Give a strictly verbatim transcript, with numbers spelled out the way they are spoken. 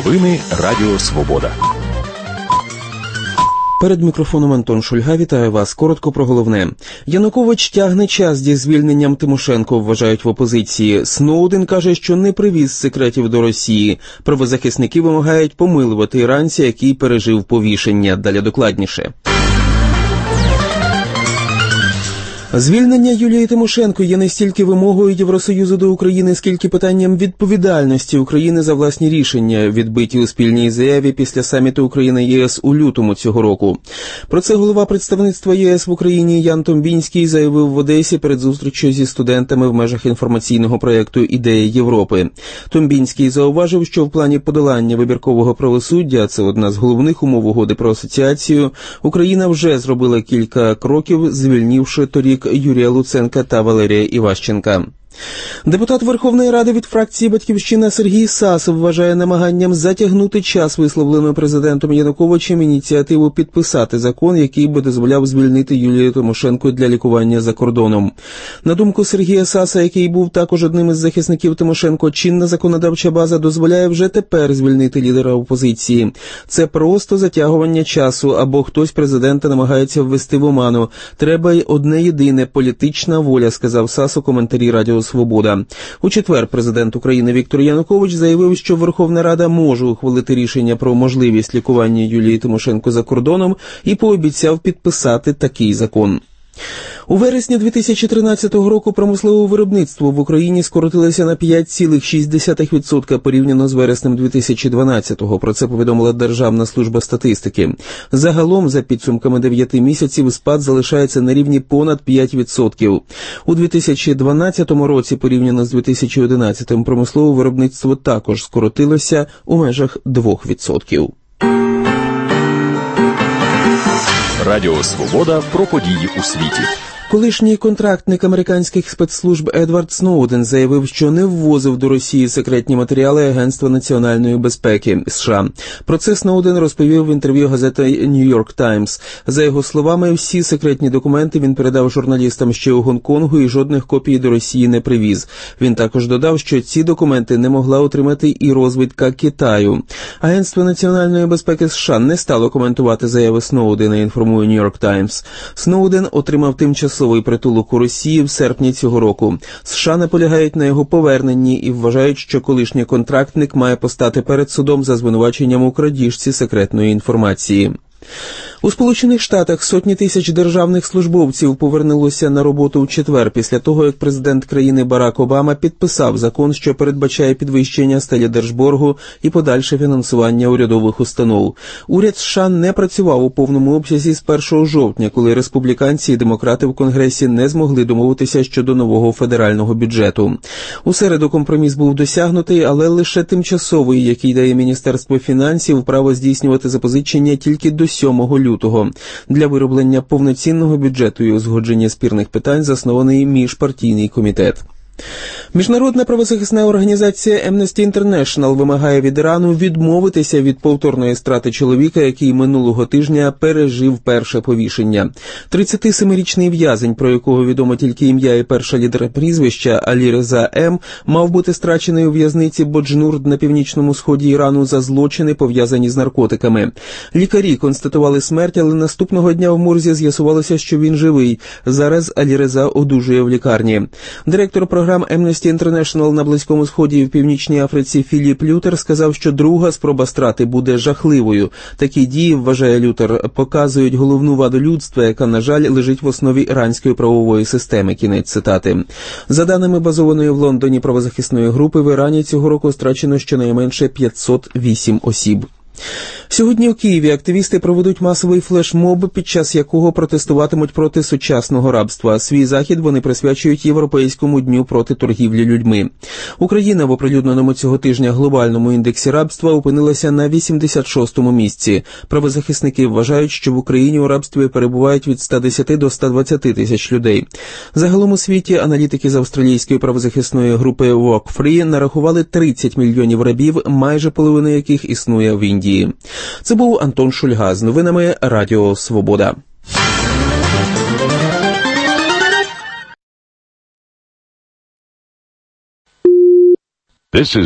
Новини Радіо Свобода. Перед мікрофоном Антон Шульга. Вітаю вас. Коротко про головне. Янукович тягне час зі звільненням Тимошенко, вважають в опозиції. Сноуден каже, що не привіз секретів до Росії. Правозахисники вимагають помилувати іранця, який пережив повішення. Далі докладніше. Звільнення Юлії Тимошенко є не стільки вимогою Євросоюзу до України, скільки питанням відповідальності України за власні рішення, відбиті у спільній заяві після саміту Україна-ЄС у лютому цього року. Про це голова представництва ЄС в Україні Ян Томбінський заявив в Одесі перед зустрічю зі студентами в межах інформаційного проєкту «Ідеї Європи». Томбінський зауважив, що в плані подолання вибіркового правосуддя, це одна з головних умов угоди про асоціацію, Україна вже зробила кілька кроків, звільнивши торік Юрія Луценка та Валерія Іващенка. Депутат Верховної Ради від фракції «Батьківщина» Сергій Сасов вважає намаганням затягнути час, висловленою президентом Януковичем, ініціативу підписати закон, який би дозволяв звільнити Юлію Тимошенко для лікування за кордоном. На думку Сергія Саса, який був також одним із захисників Тимошенко, чинна законодавча база дозволяє вже тепер звільнити лідера опозиції. Це просто затягування часу, або хтось президента намагається ввести в оману. Треба одне єдине – політична воля, сказав Сас у коментарі Радіо Свобода. У четвер президент України Віктор Янукович заявив, що Верховна Рада може ухвалити рішення про можливість лікування Юлії Тимошенко за кордоном і пообіцяв підписати такий закон. У вересні дві тисячі тринадцятого року промислове виробництво в Україні скоротилося на п'ять цілих шість десятих відсотка порівняно з вереснем дві тисячі дванадцятого. Про це повідомила Державна служба статистики. Загалом, за підсумками дев'яти місяців, спад залишається на рівні понад п'ять відсотків. У дві тисячі дванадцятому році порівняно з дві тисячі одинадцятим промислове виробництво також скоротилося у межах двох відсотків. Радіо Свобода про події у світі. Колишній контрактник американських спецслужб Едвард Сноуден заявив, що не ввозив до Росії секретні матеріали Агентства національної безпеки США. Про це Сноуден розповів в інтерв'ю газеті New York Times. За його словами, всі секретні документи він передав журналістам ще у Гонконгу і жодних копій до Росії не привіз. Він також додав, що ці документи не могла отримати і розвідка Китаю. Агентство національної безпеки США не стало коментувати заяви Сноудена, інформує New York Times. Сноуден отримав тимчасово притулок у Росії в серпні цього року. США наполягають на його поверненні і вважають, що колишній контрактник має постати перед судом за звинуваченням у крадіжці секретної інформації. У Сполучених Штатах сотні тисяч державних службовців повернулося на роботу у четвер після того, як президент країни Барак Обама підписав закон, що передбачає підвищення стелі держборгу і подальше фінансування урядових установ. Уряд США не працював у повному обсязі з першого жовтня, коли республіканці і демократи в Конгресі не змогли домовитися щодо нового федерального бюджету. У середу компроміс був досягнутий, але лише тимчасовий, який дає Міністерство фінансів право здійснювати запозичення тільки до сьомого лютого. Для вироблення повноцінного бюджету і узгодження спірних питань заснований міжпартійний комітет. Міжнародна правозахисна організація Amnesty International вимагає від Ірану відмовитися від повторної страти чоловіка, який минулого тижня пережив перше повішення. тридцятисемирічний в'язень, про якого відомо тільки ім'я і перша літера прізвища, Алі Реза М, мав бути страчений у в'язниці Боджнурд на північному сході Ірану за злочини, пов'язані з наркотиками. Лікарі констатували смерть, але наступного дня в морзі з'ясувалося, що він живий. Зараз Алі Реза одужує в лікарні. Директор програм Amnesty International на Близькому Сході і в Північній Африці Філіп Лютер сказав, що друга спроба страти буде жахливою. Такі дії, вважає Лютер, показують головну ваду людства, яка, на жаль, лежить в основі іранської правової системи. Кінець цитати. За даними базованої в Лондоні правозахисної групи, в Ірані цього року страчено щонайменше п'ятсот вісім осіб. Сьогодні у Києві активісти проведуть масовий флешмоб, під час якого протестуватимуть проти сучасного рабства. Свій захід вони присвячують Європейському дню проти торгівлі людьми. Україна в оприлюдненому цього тижня глобальному індексі рабства опинилася на вісімдесят шостому місці. Правозахисники вважають, що в Україні у рабстві перебувають від ста десяти до ста двадцяти тисяч людей. Загалом у світі аналітики з австралійської правозахисної групи Walk Free нарахували тридцять мільйонів рабів, майже половина яких існує в Індії. Це був Антон Шульга з новинами Радіо Свобода. This is